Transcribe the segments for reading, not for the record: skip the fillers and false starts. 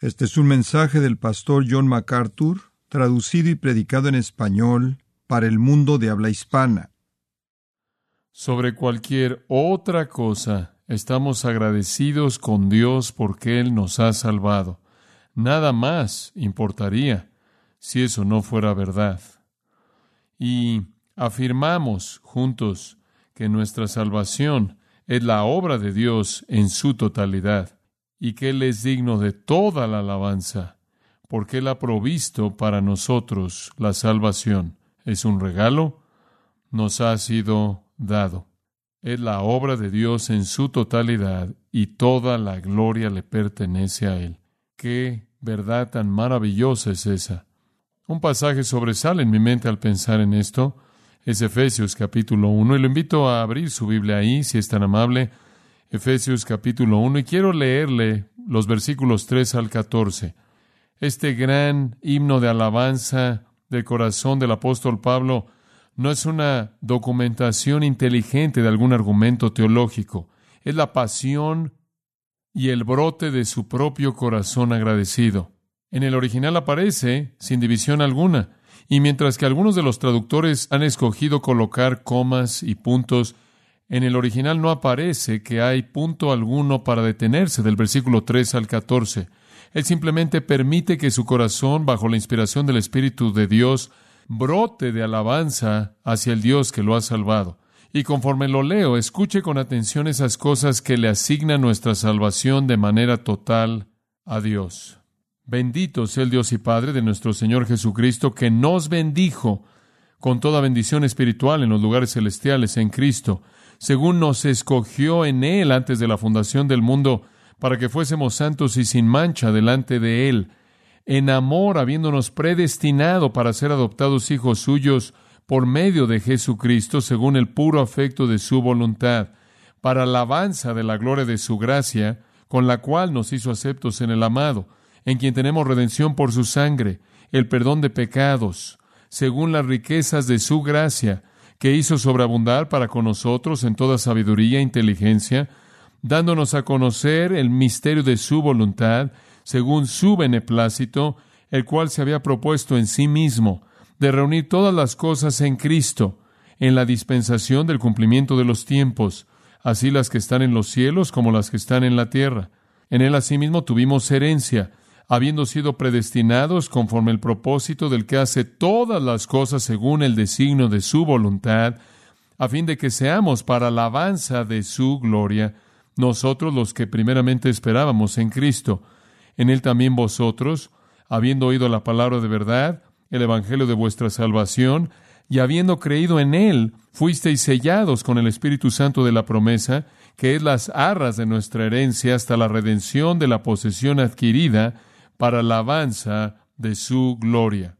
Este es un mensaje del pastor John MacArthur, traducido y predicado en español para el mundo de habla hispana. Sobre cualquier otra cosa, estamos agradecidos con Dios porque Él nos ha salvado. Nada más importaría si eso no fuera verdad. Y afirmamos juntos que nuestra salvación es la obra de Dios en su totalidad y que Él es digno de toda la alabanza, porque Él ha provisto para nosotros la salvación. Es un regalo, nos ha sido dado. Es la obra de Dios en su totalidad y toda la gloria le pertenece a Él. ¡Qué verdad tan maravillosa es esa! Un pasaje sobresale en mi mente al pensar en esto. Es Efesios capítulo 1, y lo invito a abrir su Biblia ahí, si es tan amable. Efesios capítulo 1, y quiero leerle los versículos 3 al 14. Este gran himno de alabanza del corazón del apóstol Pablo no es una documentación inteligente de algún argumento teológico. Es la pasión y el brote de su propio corazón agradecido. En el original aparece sin división alguna, y mientras que algunos de los traductores han escogido colocar comas y puntos, en el original no aparece que hay punto alguno para detenerse del versículo 3 al 14. Él simplemente permite que su corazón, bajo la inspiración del Espíritu de Dios, brote de alabanza hacia el Dios que lo ha salvado. Y conforme lo leo, escuche con atención esas cosas que le asignan nuestra salvación de manera total a Dios. Bendito sea el Dios y Padre de nuestro Señor Jesucristo, que nos bendijo con toda bendición espiritual en los lugares celestiales en Cristo, según nos escogió en Él antes de la fundación del mundo, para que fuésemos santos y sin mancha delante de Él, en amor, habiéndonos predestinado para ser adoptados hijos suyos por medio de Jesucristo, según el puro afecto de su voluntad, para alabanza de la gloria de su gracia, con la cual nos hizo aceptos en el amado, en quien tenemos redención por su sangre, el perdón de pecados, según las riquezas de su gracia, que hizo sobreabundar para con nosotros en toda sabiduría e inteligencia, dándonos a conocer el misterio de su voluntad, según su beneplácito, el cual se había propuesto en sí mismo, de reunir todas las cosas en Cristo, en la dispensación del cumplimiento de los tiempos, así las que están en los cielos como las que están en la tierra. En Él asimismo tuvimos herencia, habiendo sido predestinados conforme el propósito del que hace todas las cosas según el designio de su voluntad, a fin de que seamos para alabanza de su gloria, nosotros los que primeramente esperábamos en Cristo. En Él también vosotros, habiendo oído la palabra de verdad, el evangelio de vuestra salvación, y habiendo creído en Él, fuisteis sellados con el Espíritu Santo de la promesa, que es las arras de nuestra herencia hasta la redención de la posesión adquirida para alabanza de su gloria.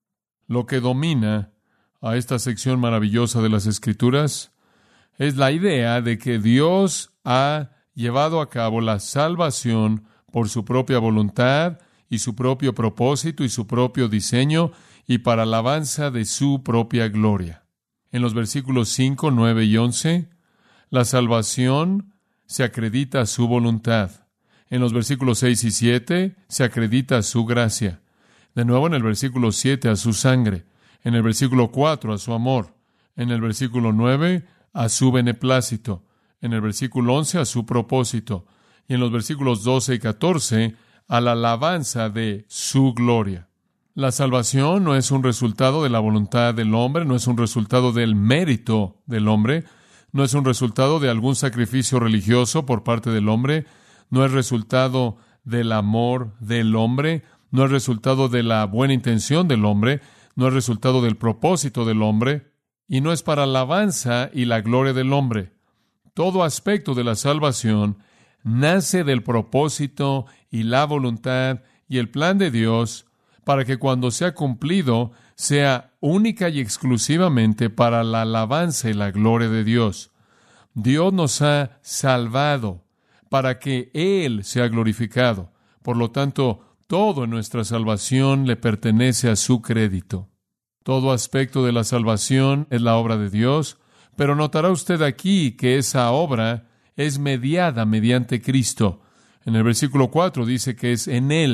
Lo que domina a esta sección maravillosa de las Escrituras es la idea de que Dios ha llevado a cabo la salvación por su propia voluntad y su propio propósito y su propio diseño y para alabanza de su propia gloria. En los versículos 5, 9 y 11, la salvación se acredita a su voluntad. En los versículos 6 y 7 se acredita a su gracia. De nuevo en el versículo 7 a su sangre. En el versículo 4 a su amor. En el versículo 9 a su beneplácito. En el versículo 11 a su propósito. Y en los versículos 12 y 14 a la alabanza de su gloria. La salvación no es un resultado de la voluntad del hombre, no es un resultado del mérito del hombre, no es un resultado de algún sacrificio religioso por parte del hombre, no es resultado del amor del hombre, no es resultado de la buena intención del hombre, no es resultado del propósito del hombre, y no es para alabanza y la gloria del hombre. Todo aspecto de la salvación nace del propósito y la voluntad y el plan de Dios para que cuando sea cumplido sea única y exclusivamente para la alabanza y la gloria de Dios. Dios nos ha salvado para que Él sea glorificado. Por lo tanto, todo en nuestra salvación le pertenece a su crédito. Todo aspecto de la salvación es la obra de Dios, pero notará usted aquí que esa obra es mediada mediante Cristo. En el versículo 4 dice que es en Él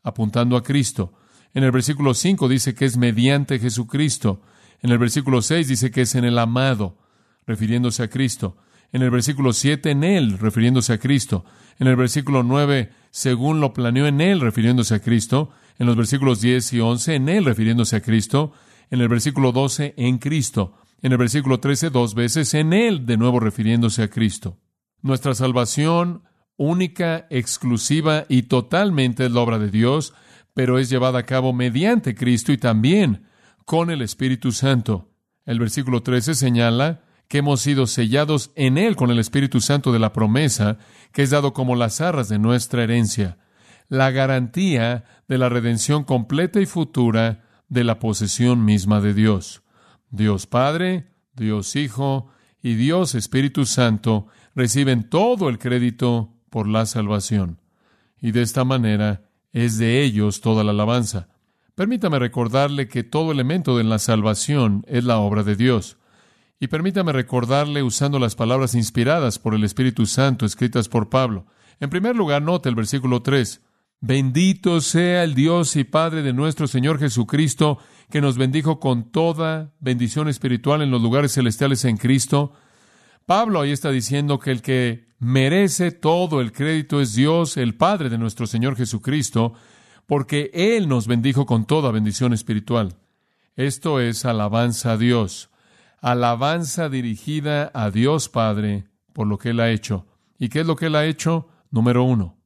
apuntando a Cristo. En el versículo 5 dice que es mediante Jesucristo. En el versículo 6 dice que es en el amado, refiriéndose a Cristo. En el versículo 7, en Él, refiriéndose a Cristo. En el versículo 9, según lo planeó en Él, refiriéndose a Cristo. En los versículos 10 y 11, en Él, refiriéndose a Cristo. En el versículo 12, en Cristo. En el versículo 13, 2 veces, en Él, de nuevo refiriéndose a Cristo. Nuestra salvación única, exclusiva y totalmente es la obra de Dios, pero es llevada a cabo mediante Cristo y también con el Espíritu Santo. El versículo 13 señala que hemos sido sellados en Él con el Espíritu Santo de la promesa, que es dado como las arras de nuestra herencia, la garantía de la redención completa y futura de la posesión misma de Dios. Dios Padre, Dios Hijo y Dios Espíritu Santo reciben todo el crédito por la salvación. Y de esta manera es de ellos toda la alabanza. Permítame recordarle que todo elemento de la salvación es la obra de Dios. Y permítame recordarle usando las palabras inspiradas por el Espíritu Santo escritas por Pablo. En primer lugar, note el versículo 3. Bendito sea el Dios y Padre de nuestro Señor Jesucristo, que nos bendijo con toda bendición espiritual en los lugares celestiales en Cristo. Pablo ahí está diciendo que el que merece todo el crédito es Dios, el Padre de nuestro Señor Jesucristo, porque Él nos bendijo con toda bendición espiritual. Esto es alabanza a Dios. Alabanza dirigida a Dios Padre por lo que Él ha hecho. ¿Y qué es lo que Él ha hecho? Número 1.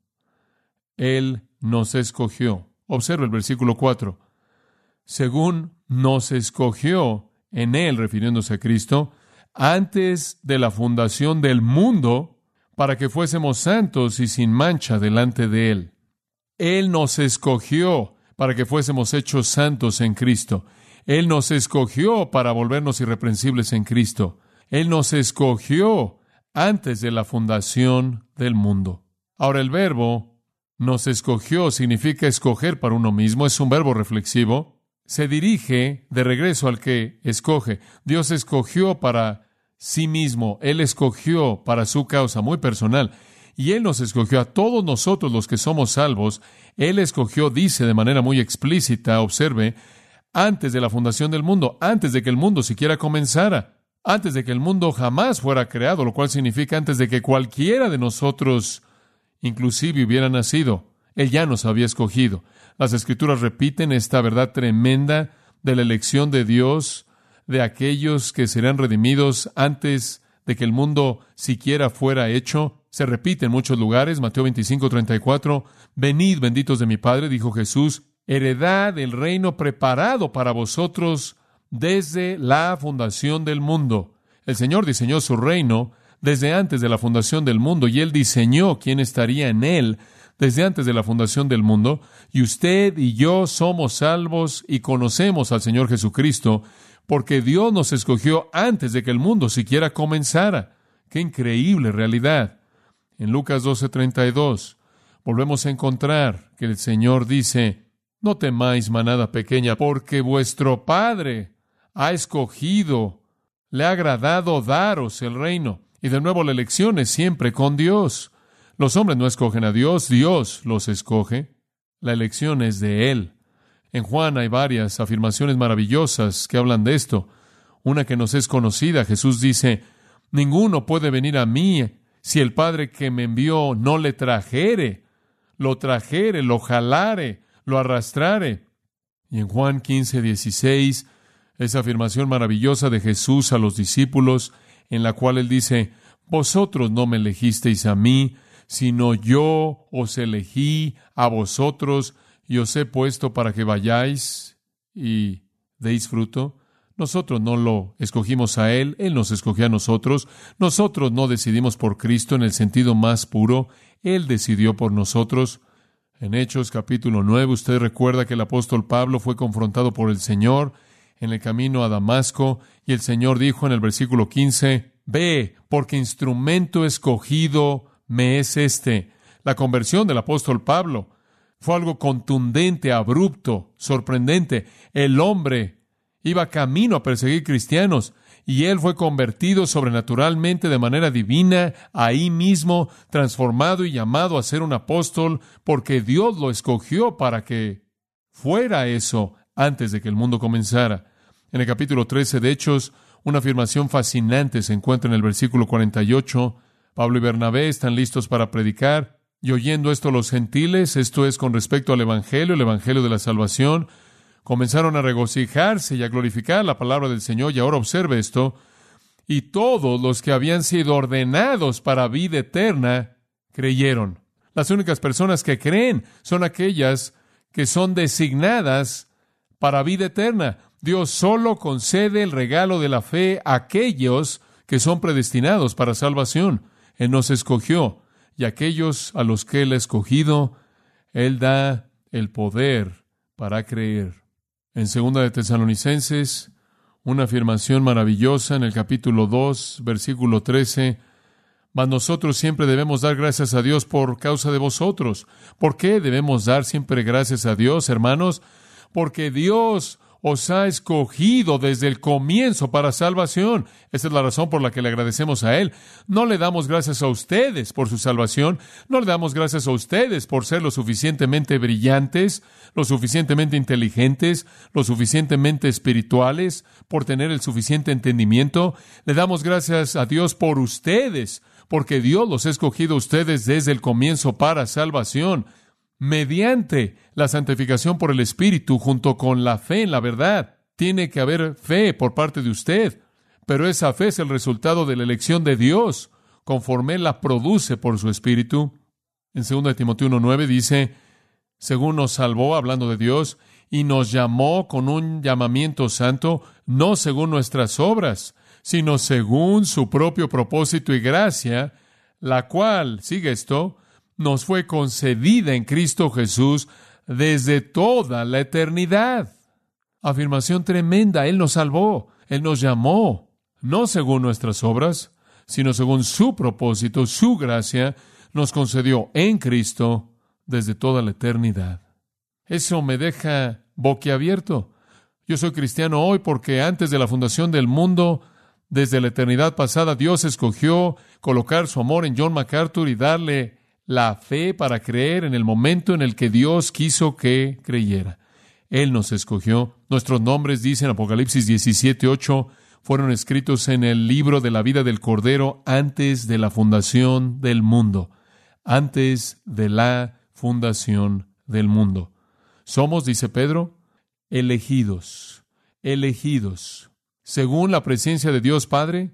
Él nos escogió. Observa el versículo 4. Según nos escogió en Él, refiriéndose a Cristo, antes de la fundación del mundo, para que fuésemos santos y sin mancha delante de Él. Él nos escogió para que fuésemos hechos santos en Cristo. Él nos escogió para volvernos irreprensibles en Cristo. Él nos escogió antes de la fundación del mundo. Ahora, el verbo nos escogió significa escoger para uno mismo. Es un verbo reflexivo. Se dirige de regreso al que escoge. Dios escogió para sí mismo. Él escogió para su causa muy personal. Y Él nos escogió a todos nosotros los que somos salvos. Él escogió, dice de manera muy explícita, observe, antes de la fundación del mundo, antes de que el mundo siquiera comenzara, antes de que el mundo jamás fuera creado, lo cual significa antes de que cualquiera de nosotros inclusive hubiera nacido. Él ya nos había escogido. Las Escrituras repiten esta verdad tremenda de la elección de Dios, de aquellos que serán redimidos antes de que el mundo siquiera fuera hecho. Se repite en muchos lugares. Mateo 25:34. Venid, benditos de mi Padre, dijo Jesús, heredad el reino preparado para vosotros desde la fundación del mundo. El Señor diseñó su reino desde antes de la fundación del mundo, y Él diseñó quién estaría en Él desde antes de la fundación del mundo, y usted y yo somos salvos y conocemos al Señor Jesucristo, porque Dios nos escogió antes de que el mundo siquiera comenzara. ¡Qué increíble realidad! En Lucas 12:32 volvemos a encontrar que el Señor dice: no temáis, manada pequeña, porque vuestro Padre ha escogido, le ha agradado daros el reino. Y de nuevo la elección es siempre con Dios. Los hombres no escogen a Dios, Dios los escoge. La elección es de Él. En Juan hay varias afirmaciones maravillosas que hablan de esto. Una que nos es conocida, Jesús dice: ninguno puede venir a mí si el Padre que me envió no le trajere, lo trajere, lo jalare, lo arrastrare. Y en Juan 15:16, esa afirmación maravillosa de Jesús a los discípulos, en la cual Él dice: vosotros no me elegisteis a mí, sino yo os elegí a vosotros y os he puesto para que vayáis y deis fruto. Nosotros no lo escogimos a Él, Él nos escogió a nosotros. Nosotros no decidimos por Cristo en el sentido más puro, Él decidió por nosotros. En Hechos capítulo 9, usted recuerda que el apóstol Pablo fue confrontado por el Señor en el camino a Damasco, y el Señor dijo en el versículo 15, ve, porque instrumento escogido me es este. La conversión del apóstol Pablo fue algo contundente, abrupto, sorprendente. El hombre iba camino a perseguir cristianos, y él fue convertido sobrenaturalmente de manera divina, ahí mismo, transformado y llamado a ser un apóstol, porque Dios lo escogió para que fuera eso antes de que el mundo comenzara. En el capítulo 13 de Hechos, una afirmación fascinante se encuentra en el versículo 48. Pablo y Bernabé están listos para predicar, y oyendo esto los gentiles, esto es con respecto al Evangelio, el Evangelio de la salvación, comenzaron a regocijarse y a glorificar la palabra del Señor. Y ahora observe esto: y todos los que habían sido ordenados para vida eterna creyeron. Las únicas personas que creen son aquellas que son designadas para vida eterna. Dios solo concede el regalo de la fe a aquellos que son predestinados para salvación. Él nos escogió, y a aquellos a los que Él ha escogido, Él da el poder para creer. En 2 de Tesalonicenses, una afirmación maravillosa en el capítulo 2, versículo 13. Mas nosotros siempre debemos dar gracias a Dios por causa de vosotros. ¿Por qué debemos dar siempre gracias a Dios, hermanos? Porque Dios os ha escogido desde el comienzo para salvación. Esa es la razón por la que le agradecemos a Él. No le damos gracias a ustedes por su salvación. No le damos gracias a ustedes por ser lo suficientemente brillantes, lo suficientemente inteligentes, lo suficientemente espirituales, por tener el suficiente entendimiento. Le damos gracias a Dios por ustedes, porque Dios los ha escogido a ustedes desde el comienzo para salvación, mediante la santificación por el Espíritu, junto con la fe en la verdad. Tiene que haber fe por parte de usted, pero esa fe es el resultado de la elección de Dios, conforme Él la produce por su Espíritu. En 2 de Timoteo 1:9 dice: según nos salvó, hablando de Dios, y nos llamó con un llamamiento santo, no según nuestras obras, sino según su propio propósito y gracia, la cual, sigue esto, nos fue concedida en Cristo Jesús desde toda la eternidad. Afirmación tremenda. Él nos salvó, Él nos llamó, no según nuestras obras, sino según su propósito, su gracia, nos concedió en Cristo desde toda la eternidad. Eso me deja boquiabierto. Yo soy cristiano hoy porque antes de la fundación del mundo, desde la eternidad pasada, Dios escogió colocar su amor en John MacArthur y darle la fe para creer en el momento en el que Dios quiso que creyera. Él nos escogió. Nuestros nombres, dice en Apocalipsis 17:8, fueron escritos en el libro de la vida del Cordero antes de la fundación del mundo. Antes de la fundación del mundo. Somos, dice Pedro, elegidos, según la presencia de Dios Padre,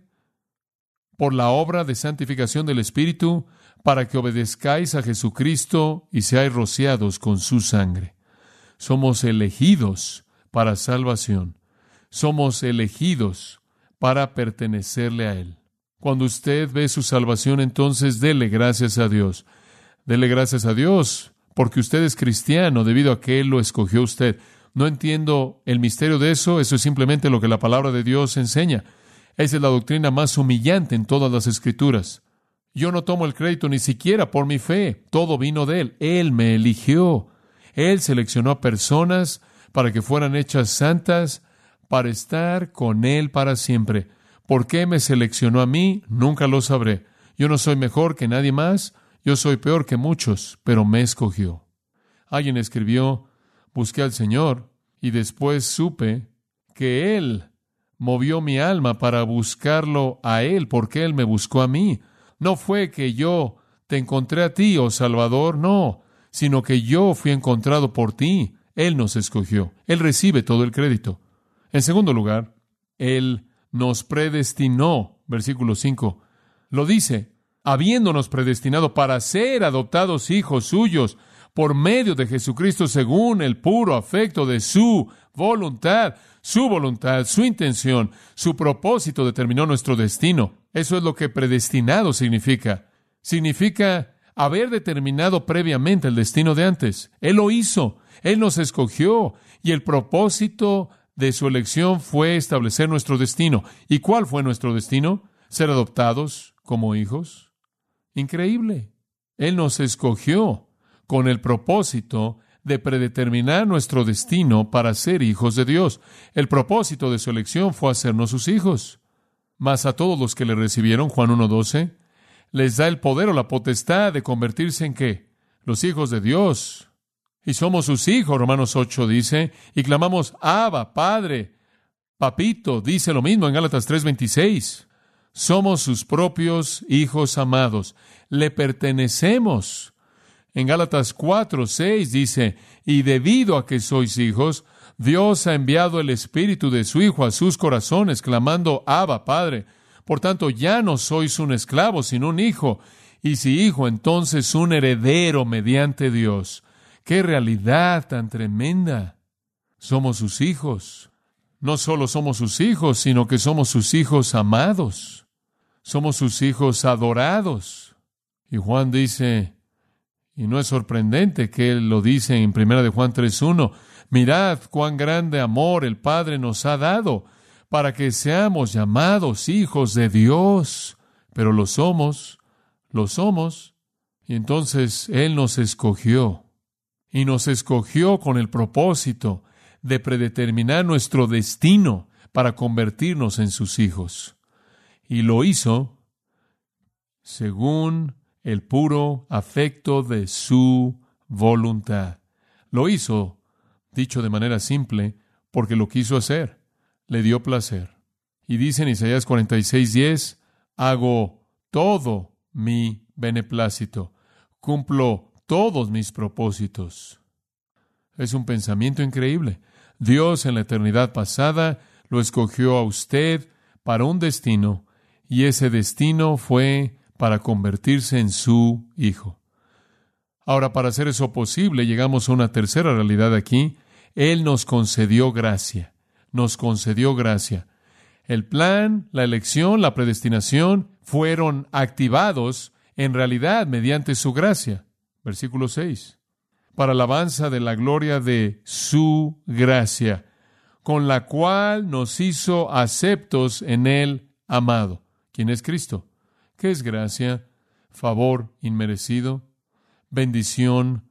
por la obra de santificación del Espíritu, para que obedezcáis a Jesucristo y seáis rociados con su sangre. Somos elegidos para salvación. Somos elegidos para pertenecerle a Él. Cuando usted ve su salvación, entonces dele gracias a Dios. Dele gracias a Dios porque usted es cristiano debido a que Él lo escogió a usted. No entiendo el misterio de eso. Eso es simplemente lo que la palabra de Dios enseña. Esa es la doctrina más humillante en todas las Escrituras. Yo no tomo el crédito ni siquiera por mi fe. Todo vino de Él. Él me eligió. Él seleccionó a personas para que fueran hechas santas, para estar con Él para siempre. ¿Por qué me seleccionó a mí? Nunca lo sabré. Yo no soy mejor que nadie más. Yo soy peor que muchos, pero me escogió. Alguien escribió: busqué al Señor y después supe que Él movió mi alma para buscarlo a Él, porque Él me buscó a mí. No fue que yo te encontré a ti, oh Salvador, no, sino que yo fui encontrado por ti. Él nos escogió. Él recibe todo el crédito. En segundo lugar, Él nos predestinó. Versículo 5. Lo dice: habiéndonos predestinado para ser adoptados hijos suyos por medio de Jesucristo según el puro afecto de su voluntad, su intención, su propósito determinó nuestro destino. Eso es lo que predestinado significa. Significa haber determinado previamente el destino de antes. Él lo hizo. Él nos escogió. Y el propósito de su elección fue establecer nuestro destino. ¿Y cuál fue nuestro destino? Ser adoptados como hijos. Increíble. Él nos escogió con el propósito de predeterminar nuestro destino para ser hijos de Dios. El propósito de su elección fue hacernos sus hijos. Mas a todos los que le recibieron, Juan 1:12, les da el poder o la potestad de convertirse en ¿qué? Los hijos de Dios. Y somos sus hijos, Romanos 8 dice, y clamamos, Abba, Padre, Papito, dice lo mismo en Gálatas 3:26. Somos sus propios hijos amados. Le pertenecemos. En Gálatas 4:6 dice, y debido a que sois hijos, Dios ha enviado el Espíritu de su Hijo a sus corazones, clamando, Abba, Padre. Por tanto, ya no sois un esclavo, sino un hijo. Y si hijo, entonces un heredero mediante Dios. ¡Qué realidad tan tremenda! Somos sus hijos. No solo somos sus hijos, sino que somos sus hijos amados. Somos sus hijos adorados. Y Juan dice, y no es sorprendente que él lo dice en 1 de Juan 3:1, mirad cuán grande amor el Padre nos ha dado para que seamos llamados hijos de Dios. Pero lo somos. Y entonces Él nos escogió. Y nos escogió con el propósito de predeterminar nuestro destino para convertirnos en sus hijos. Y lo hizo según el puro afecto de su voluntad. Lo hizo, dicho de manera simple, porque lo quiso hacer. Le dio placer. Y dice en Isaías 46:10, hago todo mi beneplácito, cumplo todos mis propósitos. Es un pensamiento increíble. Dios en la eternidad pasada lo escogió a usted para un destino, y ese destino fue para convertirse en su hijo. Ahora, para hacer eso posible, llegamos a una tercera realidad aquí. Él nos concedió gracia. Nos concedió gracia. El plan, la elección, la predestinación fueron activados en realidad mediante su gracia. Versículo 6. Para alabanza de la gloria de su gracia, con la cual nos hizo aceptos en el amado. ¿Quién es Cristo? ¿Qué es gracia? Favor inmerecido, bendición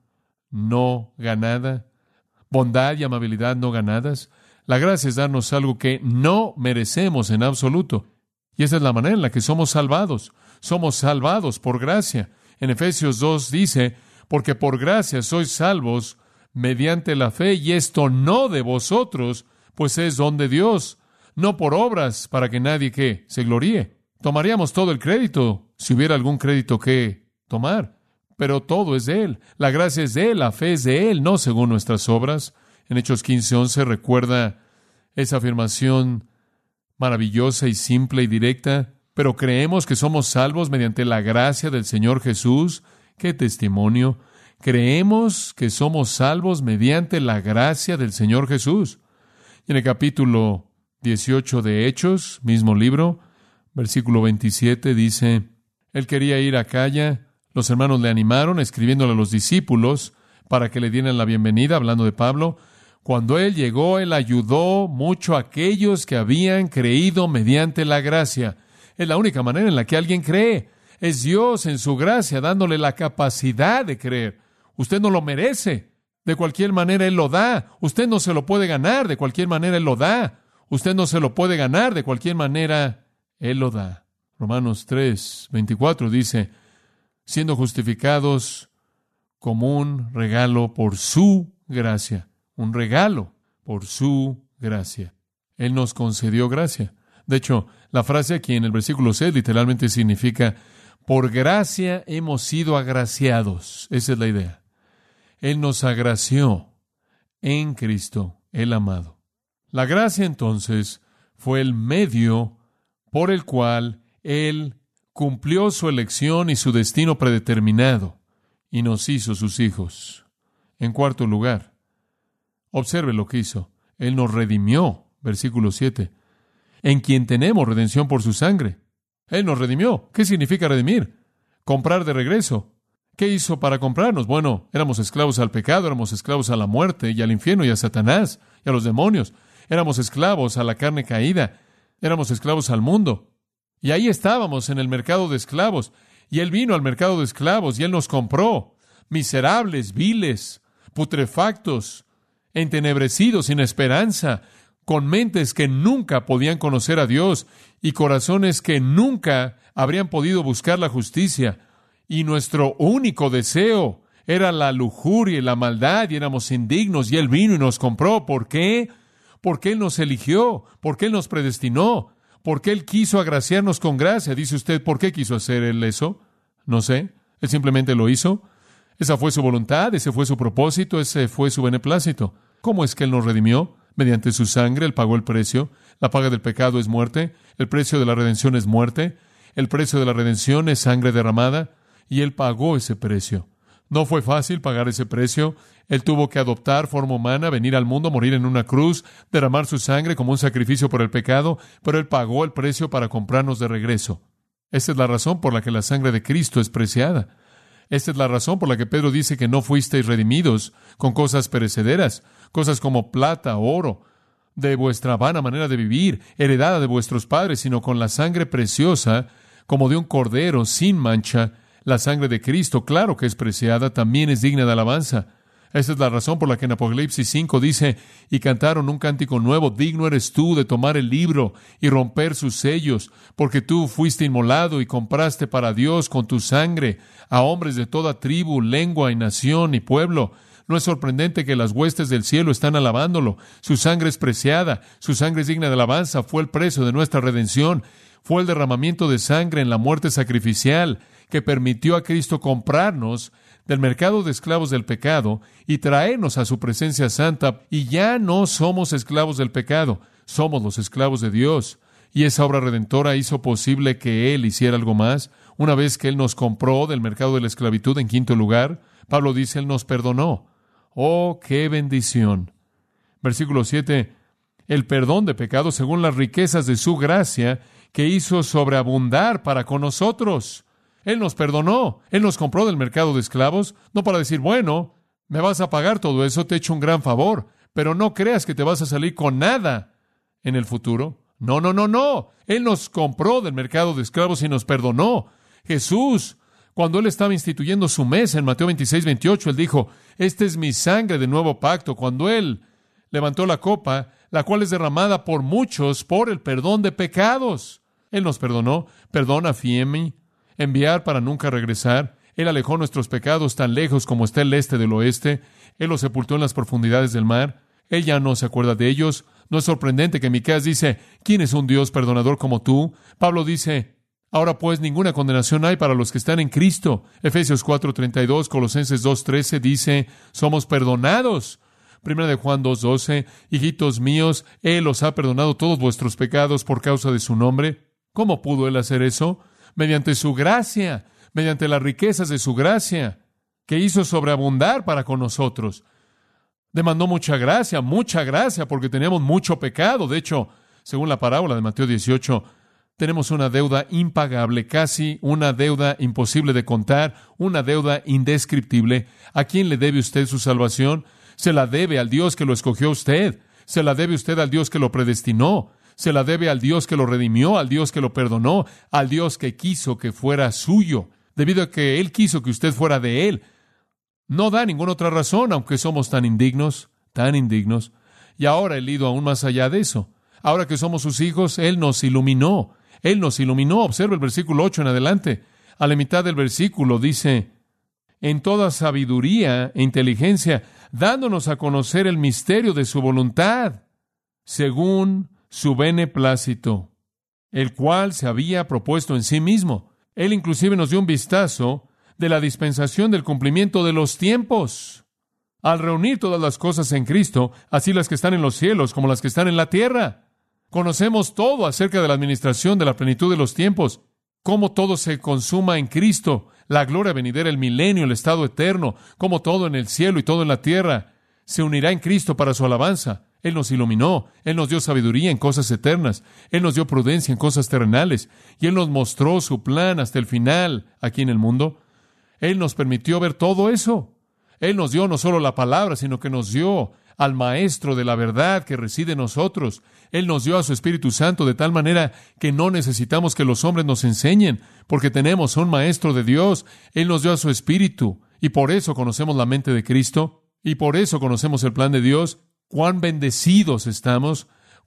no ganada, bondad y amabilidad no ganadas. La gracia es darnos algo que no merecemos en absoluto. Y esa es la manera en la que somos salvados. Somos salvados por gracia. En Efesios 2 dice, porque por gracia sois salvos mediante la fe, y esto no de vosotros, pues es don de Dios, no por obras para que nadie que se gloríe. Tomaríamos todo el crédito, si hubiera algún crédito que tomar, pero todo es de Él. La gracia es de Él, la fe es de Él, no según nuestras obras. En Hechos 15:11 recuerda esa afirmación maravillosa y simple y directa. Pero creemos que somos salvos mediante la gracia del Señor Jesús. ¡Qué testimonio! Creemos que somos salvos mediante la gracia del Señor Jesús. Y en el capítulo 18 de Hechos, mismo libro, versículo 27, dice, Él quería ir a Acaya. Los hermanos le animaron, escribiéndole a los discípulos para que le dieran la bienvenida, hablando de Pablo. Cuando Él llegó, Él ayudó mucho a aquellos que habían creído mediante la gracia. Es la única manera en la que alguien cree. Es Dios en su gracia dándole la capacidad de creer. Usted no lo merece. De cualquier manera Él lo da. Usted no se lo puede ganar. De cualquier manera Él lo da. Usted no se lo puede ganar. De cualquier manera Él lo da. Romanos 3:24 dice, siendo justificados como un regalo por su gracia. Un regalo por su gracia. Él nos concedió gracia. De hecho, la frase aquí en el versículo 6 literalmente significa, por gracia hemos sido agraciados. Esa es la idea. Él nos agració en Cristo, el amado. La gracia, entonces, fue el medio por el cual Él cumplió su elección y su destino predeterminado y nos hizo sus hijos. En cuarto lugar, observe lo que hizo. Él nos redimió, versículo 7, en quien tenemos redención por su sangre. Él nos redimió. ¿Qué significa redimir? Comprar de regreso. ¿Qué hizo para comprarnos? Bueno, éramos esclavos al pecado, éramos esclavos a la muerte y al infierno y a Satanás y a los demonios. Éramos esclavos a la carne caída. Éramos esclavos al mundo. Y ahí estábamos en el mercado de esclavos. Y Él vino al mercado de esclavos y Él nos compró. Miserables, viles, putrefactos, entenebrecidos, sin esperanza, con mentes que nunca podían conocer a Dios y corazones que nunca habrían podido buscar la justicia. Y nuestro único deseo era la lujuria y la maldad, y éramos indignos, y Él vino y nos compró. ¿Por qué? Porque Él nos eligió, porque Él nos predestinó, porque Él quiso agraciarnos con gracia. Dice usted, ¿por qué quiso hacer Él eso? No sé, Él simplemente lo hizo. Esa fue su voluntad, ese fue su propósito, ese fue su beneplácito. ¿Cómo es que Él nos redimió? Mediante su sangre. Él pagó el precio. La paga del pecado es muerte. El precio de la redención es muerte. El precio de la redención es sangre derramada. Y Él pagó ese precio. No fue fácil pagar ese precio. Él tuvo que adoptar forma humana, venir al mundo, morir en una cruz, derramar su sangre como un sacrificio por el pecado, pero Él pagó el precio para comprarnos de regreso. Esta es la razón por la que la sangre de Cristo es preciada. Esta es la razón por la que Pedro dice que no fuisteis redimidos con cosas perecederas, cosas como plata, oro, de vuestra vana manera de vivir, heredada de vuestros padres, sino con la sangre preciosa, como de un cordero sin mancha. La sangre de Cristo, claro que es preciada, también es digna de alabanza. Esa es la razón por la que en Apocalipsis 5 dice, y cantaron un cántico nuevo, digno eres tú de tomar el libro y romper sus sellos, porque tú fuiste inmolado y compraste para Dios con tu sangre a hombres de toda tribu, lengua y nación y pueblo. No es sorprendente que las huestes del cielo están alabándolo. Su sangre es preciada, su sangre es digna de alabanza, fue el precio de nuestra redención, fue el derramamiento de sangre en la muerte sacrificial que permitió a Cristo comprarnos del mercado de esclavos del pecado y traernos a su presencia santa, y ya no somos esclavos del pecado, somos los esclavos de Dios. Y esa obra redentora hizo posible que Él hiciera algo más. Una vez que Él nos compró del mercado de la esclavitud, en quinto lugar, Pablo dice, Él nos perdonó. ¡Oh, qué bendición! Versículo 7, el perdón de pecados según las riquezas de su gracia, que hizo sobreabundar para con nosotros. Él nos perdonó. Él nos compró del mercado de esclavos, no para decir, bueno, me vas a pagar todo eso, te he hecho un gran favor, pero no creas que te vas a salir con nada en el futuro. No, no, no, no. Él nos compró del mercado de esclavos y nos perdonó. Jesús, cuando Él estaba instituyendo su mesa en Mateo 26, 28, Él dijo, esta es mi sangre de nuevo pacto. Cuando Él levantó la copa, la cual es derramada por muchos por el perdón de pecados. Él nos perdonó. Perdona, fiemi, enviar para nunca regresar. Él alejó nuestros pecados tan lejos como está el este del oeste. Él los sepultó en las profundidades del mar. Él ya no se acuerda de ellos. No es sorprendente que Miqueas dice, ¿quién es un Dios perdonador como tú? Pablo dice, ahora pues ninguna condenación hay para los que están en Cristo. Efesios 4:32, Colosenses 2:13 dice, somos perdonados. Primera de Juan 2:12, hijitos míos, Él os ha perdonado todos vuestros pecados por causa de su nombre. ¿Cómo pudo Él hacer eso? Mediante su gracia, mediante las riquezas de su gracia, que hizo sobreabundar para con nosotros. Demandó mucha gracia, porque teníamos mucho pecado. De hecho, según la parábola de Mateo 18, tenemos una deuda impagable, casi una deuda imposible de contar, una deuda indescriptible. ¿A quién le debe usted su salvación? Se la debe al Dios que lo escogió a usted. Se la debe usted al Dios que lo predestinó. Se la debe al Dios que lo redimió, al Dios que lo perdonó, al Dios que quiso que fuera suyo, debido a que Él quiso que usted fuera de Él. No da ninguna otra razón, aunque somos tan indignos. Y ahora Él ha ido aún más allá de eso. Ahora que somos sus hijos, Él nos iluminó. Él nos iluminó. Observa el versículo 8 en adelante. A la mitad del versículo dice, en toda sabiduría e inteligencia, dándonos a conocer el misterio de su voluntad, según su beneplácito, el cual se había propuesto en sí mismo. Él inclusive nos dio un vistazo de la dispensación del cumplimiento de los tiempos, al reunir todas las cosas en Cristo, así las que están en los cielos como las que están en la tierra. Conocemos todo acerca de la administración de la plenitud de los tiempos, cómo todo se consuma en Cristo, la gloria venidera, el milenio, el estado eterno, cómo todo en el cielo y todo en la tierra se unirá en Cristo para su alabanza. Él nos iluminó, Él nos dio sabiduría en cosas eternas, Él nos dio prudencia en cosas terrenales, y Él nos mostró su plan hasta el final aquí en el mundo. Él nos permitió ver todo eso. Él nos dio no solo la palabra, sino que nos dio al Maestro de la verdad que reside en nosotros. Él nos dio a su Espíritu Santo de tal manera que no necesitamos que los hombres nos enseñen, porque tenemos un Maestro de Dios. Él nos dio a su Espíritu, y por eso conocemos la mente de Cristo, y por eso conocemos el plan de Dios. Cuán bendecidos estamos,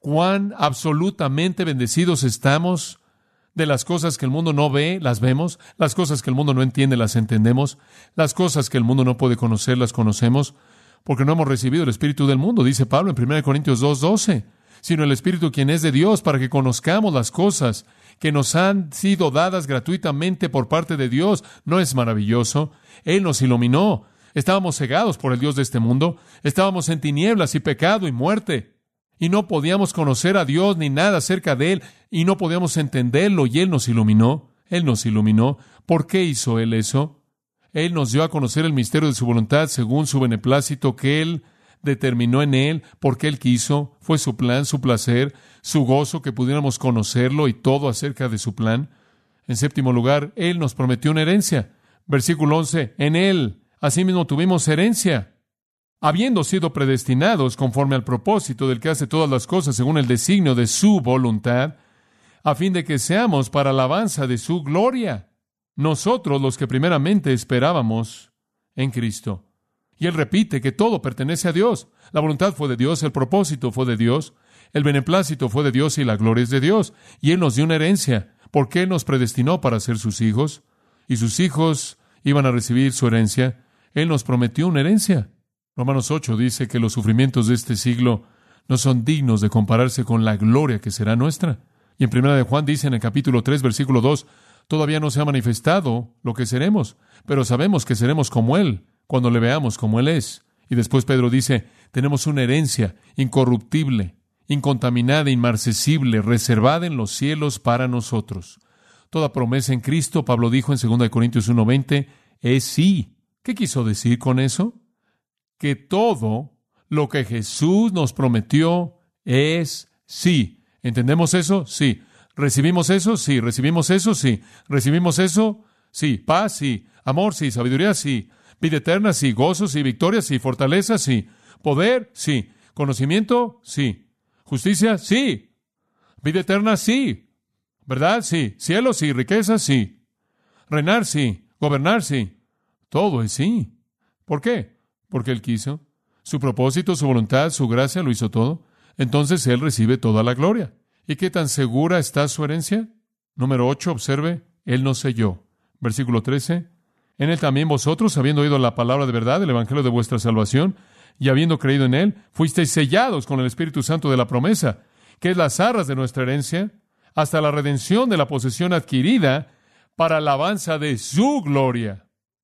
cuán absolutamente bendecidos estamos. De las cosas que el mundo no ve, las vemos. Las cosas que el mundo no entiende, las entendemos. Las cosas que el mundo no puede conocer, las conocemos. Porque no hemos recibido el Espíritu del mundo, dice Pablo en 1 Corintios 2:12, sino el Espíritu quien es de Dios, para que conozcamos las cosas que nos han sido dadas gratuitamente por parte de Dios. ¿No es maravilloso? Él nos iluminó. Estábamos cegados por el Dios de este mundo. Estábamos en tinieblas y pecado y muerte. Y no podíamos conocer a Dios ni nada acerca de Él, y no podíamos entenderlo, y Él nos iluminó. Él nos iluminó. ¿Por qué hizo Él eso? Él nos dio a conocer el misterio de su voluntad según su beneplácito que Él determinó en Él, porque Él quiso. Fue su plan, su placer, su gozo que pudiéramos conocerlo y todo acerca de su plan. En séptimo lugar, Él nos prometió una herencia. Versículo 11, en Él asimismo tuvimos herencia, habiendo sido predestinados conforme al propósito del que hace todas las cosas según el designio de su voluntad, a fin de que seamos para alabanza de su gloria, nosotros los que primeramente esperábamos en Cristo. Y Él repite que todo pertenece a Dios. La voluntad fue de Dios, el propósito fue de Dios, el beneplácito fue de Dios y la gloria es de Dios. Y Él nos dio una herencia, porque Él nos predestinó para ser sus hijos, y sus hijos iban a recibir su herencia. Él nos prometió una herencia. Romanos 8 dice que los sufrimientos de este siglo no son dignos de compararse con la gloria que será nuestra. Y en 1 de Juan dice en el capítulo 3, versículo 2, todavía no se ha manifestado lo que seremos, pero sabemos que seremos como Él, cuando le veamos como Él es. Y después Pedro dice, tenemos una herencia incorruptible, incontaminada, inmarcesible, reservada en los cielos para nosotros. Toda promesa en Cristo, Pablo dijo en 2 Corintios 1:20, es sí. ¿Qué quiso decir con eso? Que todo lo que Jesús nos prometió es sí. ¿Entendemos eso? Sí. ¿Recibimos eso? Sí. ¿Recibimos eso? Sí. ¿Recibimos eso? Sí. Paz, sí. Amor, sí. Sabiduría, sí. Vida eterna, sí. Gozo, sí. Victoria, sí. Fortaleza, sí. Poder, sí. Conocimiento, sí. Justicia, sí. Vida eterna, sí. ¿Verdad? Sí. Cielo, sí. Riqueza, sí. Reinar, sí. Gobernar, sí. Todo es sí. ¿Por qué? Porque Él quiso. Su propósito, su voluntad, su gracia lo hizo todo. Entonces Él recibe toda la gloria. ¿Y qué tan segura está su herencia? Número 8, observe, Él nos selló. Versículo 13. En Él también vosotros, habiendo oído la palabra de verdad, el evangelio de vuestra salvación, y habiendo creído en Él, fuisteis sellados con el Espíritu Santo de la promesa, que es las arras de nuestra herencia, hasta la redención de la posesión adquirida, para alabanza de su gloria.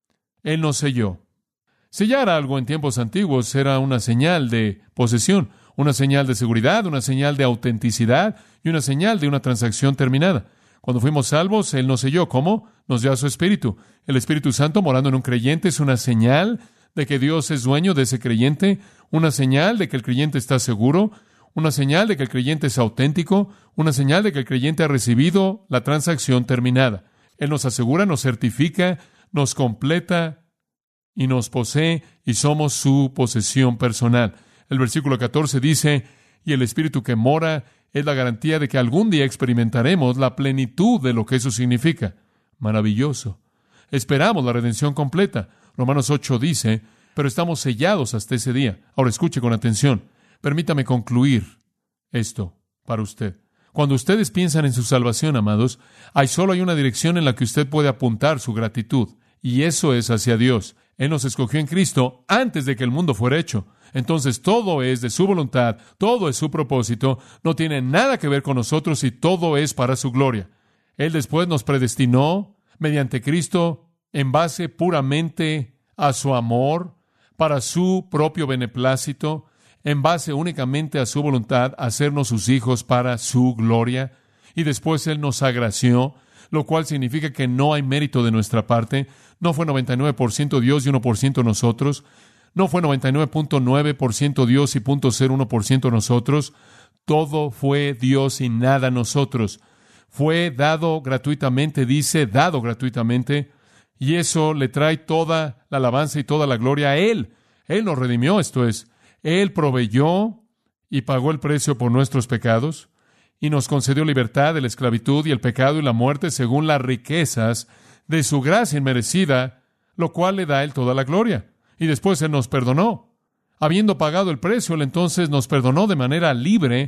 Él nos selló. Sellar algo en tiempos antiguos era una señal de posesión, una señal de seguridad, una señal de autenticidad y una señal de una transacción terminada. Cuando fuimos salvos, Él nos selló. ¿Cómo? Nos dio a su Espíritu. El Espíritu Santo morando en un creyente es una señal de que Dios es dueño de ese creyente, una señal de que el creyente está seguro, una señal de que el creyente es auténtico, una señal de que el creyente ha recibido la transacción terminada. Él nos asegura, nos certifica, nos completa y nos posee y somos su posesión personal. El versículo 14 dice, y el Espíritu que mora es la garantía de que algún día experimentaremos la plenitud de lo que eso significa. Maravilloso. Esperamos la redención completa. Romanos 8 dice, pero estamos sellados hasta ese día. Ahora escuche con atención. Permítame concluir esto para usted. Cuando ustedes piensan en su salvación, amados, solo hay una dirección en la que usted puede apuntar su gratitud, y eso es hacia Dios. Él nos escogió en Cristo antes de que el mundo fuera hecho. Entonces todo es de su voluntad, todo es su propósito, no tiene nada que ver con nosotros y todo es para su gloria. Él después nos predestinó mediante Cristo en base puramente a su amor, para su propio beneplácito, en base únicamente a su voluntad, hacernos sus hijos para su gloria. Y después Él nos agració, lo cual significa que no hay mérito de nuestra parte. No fue 99% Dios y 1% nosotros. No fue 99.9% Dios y 0.01% nosotros. Todo fue Dios y nada nosotros. Fue dado gratuitamente, dice, dado gratuitamente. Y eso le trae toda la alabanza y toda la gloria a Él. Él nos redimió, esto es, Él proveyó y pagó el precio por nuestros pecados y nos concedió libertad de la esclavitud y el pecado y la muerte según las riquezas de su gracia inmerecida, lo cual le da a Él toda la gloria. Y después Él nos perdonó. Habiendo pagado el precio, Él entonces nos perdonó de manera libre,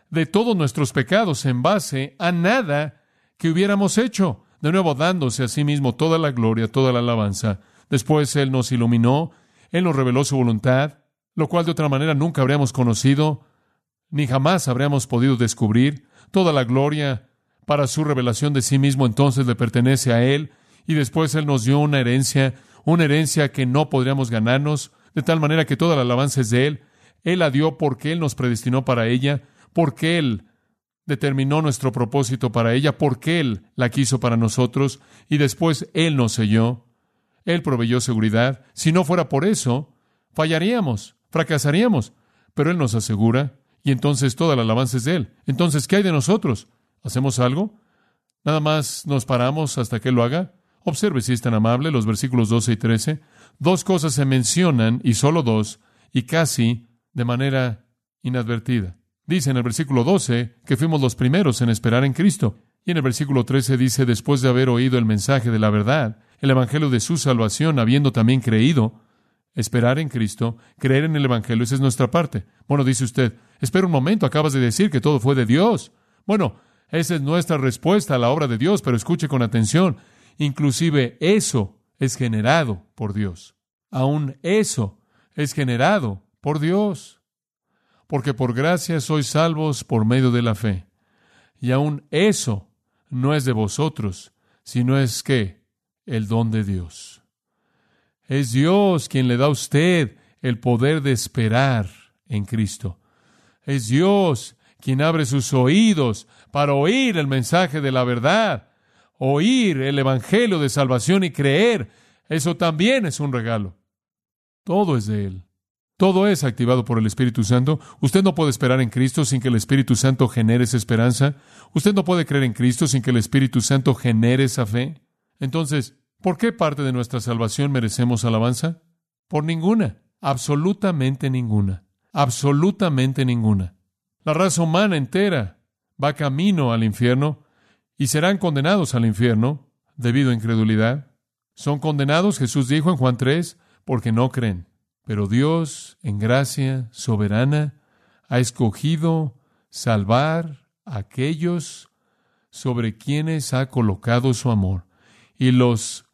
de todos nuestros pecados en base a nada que hubiéramos hecho, de nuevo dándose a sí mismo toda la gloria, toda la alabanza. Después Él nos iluminó, Él nos reveló su voluntad, lo cual de otra manera nunca habríamos conocido, ni jamás habríamos podido descubrir. Toda la gloria para su revelación de sí mismo entonces le pertenece a Él, y después Él nos dio una herencia que no podríamos ganarnos, de tal manera que toda la alabanza es de Él. Él la dio porque Él nos predestinó para ella, porque Él determinó nuestro propósito para ella, porque Él la quiso para nosotros, y después Él nos selló. Él proveyó seguridad. Si no fuera por eso, fallaríamos, fracasaríamos, pero Él nos asegura, y entonces toda la alabanza es de Él. Entonces, ¿qué hay de nosotros? ¿Hacemos algo? ¿Nada más nos paramos hasta que Él lo haga? Observe si es tan amable los versículos 12 y 13. Dos cosas se mencionan, y solo dos, y casi de manera inadvertida. Dice en el versículo 12 que fuimos los primeros en esperar en Cristo. Y en el versículo 13 dice, después de haber oído el mensaje de la verdad, el evangelio de su salvación, habiendo también creído, esperar en Cristo, creer en el evangelio, esa es nuestra parte. Bueno, dice usted, espera un momento, acabas de decir que todo fue de Dios. Bueno, esa es nuestra respuesta a la obra de Dios, pero escuche con atención. Inclusive eso es generado por Dios. Aún eso es generado por Dios. Porque por gracia sois salvos por medio de la fe. Y aún eso no es de vosotros, sino es que el don de Dios. Es Dios quien le da a usted el poder de esperar en Cristo. Es Dios quien abre sus oídos para oír el mensaje de la verdad, oír el evangelio de salvación y creer. Eso también es un regalo. Todo es de Él. Todo es activado por el Espíritu Santo. Usted no puede esperar en Cristo sin que el Espíritu Santo genere esa esperanza. Usted no puede creer en Cristo sin que el Espíritu Santo genere esa fe. Entonces, ¿por qué parte de nuestra salvación merecemos alabanza? Por ninguna. Absolutamente ninguna. Absolutamente ninguna. La raza humana entera va camino al infierno y serán condenados al infierno debido a incredulidad. Son condenados, Jesús dijo en Juan 3, porque no creen. Pero Dios, en gracia soberana, ha escogido salvar a aquellos sobre quienes ha colocado su amor, y los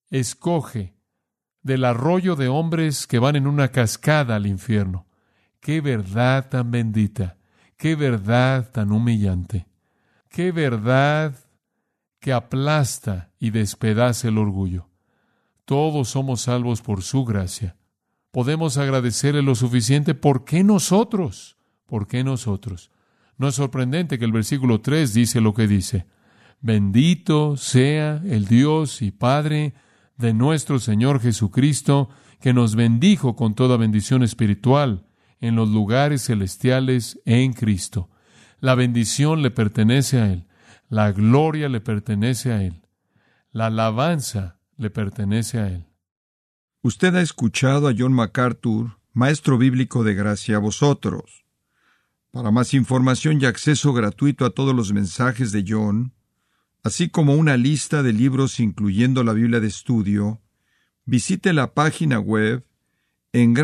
escoge del arroyo de hombres que van en una cascada al infierno. ¡Qué verdad tan bendita! ¡Qué verdad tan humillante! ¡Qué verdad que aplasta y despedaza el orgullo! Todos somos salvos por su gracia. Podemos agradecerle lo suficiente. ¿Por qué nosotros? ¿Por qué nosotros? No es sorprendente que el versículo 3 dice lo que dice. Bendito sea el Dios y Padre de nuestro Señor Jesucristo, que nos bendijo con toda bendición espiritual en los lugares celestiales en Cristo. La bendición le pertenece a Él. La gloria le pertenece a Él. La alabanza le pertenece a Él. Usted ha escuchado a John MacArthur, maestro bíblico de gracia a vosotros. Para más información y acceso gratuito a todos los mensajes de John, así como una lista de libros incluyendo la Biblia de estudio, visite la página web en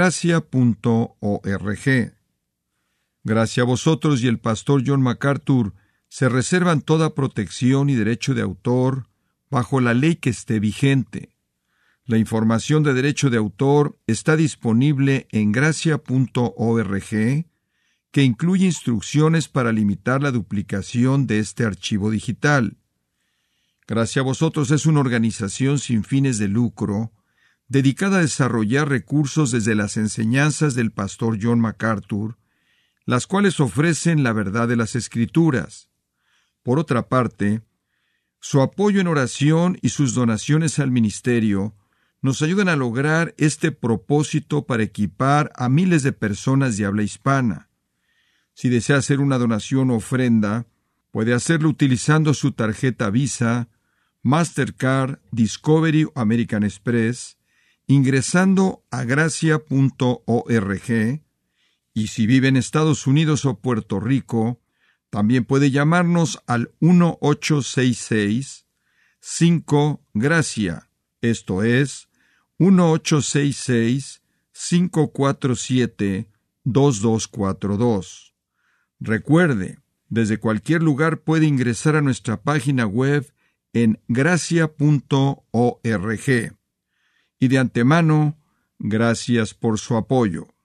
gracia.org. Gracia a vosotros y el pastor John MacArthur se reservan toda protección y derecho de autor bajo la ley que esté vigente. La información de derecho de autor está disponible en gracia.org, que incluye instrucciones para limitar la duplicación de este archivo digital. Gracia a vosotros es una organización sin fines de lucro, dedicada a desarrollar recursos desde las enseñanzas del pastor John MacArthur, las cuales ofrecen la verdad de las Escrituras. Por otra parte, su apoyo en oración y sus donaciones al ministerio nos ayudan a lograr este propósito para equipar a miles de personas de habla hispana. Si desea hacer una donación o ofrenda, puede hacerlo utilizando su tarjeta Visa, Mastercard, Discovery o American Express, ingresando a gracia.org, y si vive en Estados Unidos o Puerto Rico, también puede llamarnos al 1-866-5-GRACIA, esto es, 1-866-547-2242. Recuerde, desde cualquier lugar puede ingresar a nuestra página web en gracia.org. Y de antemano, gracias por su apoyo.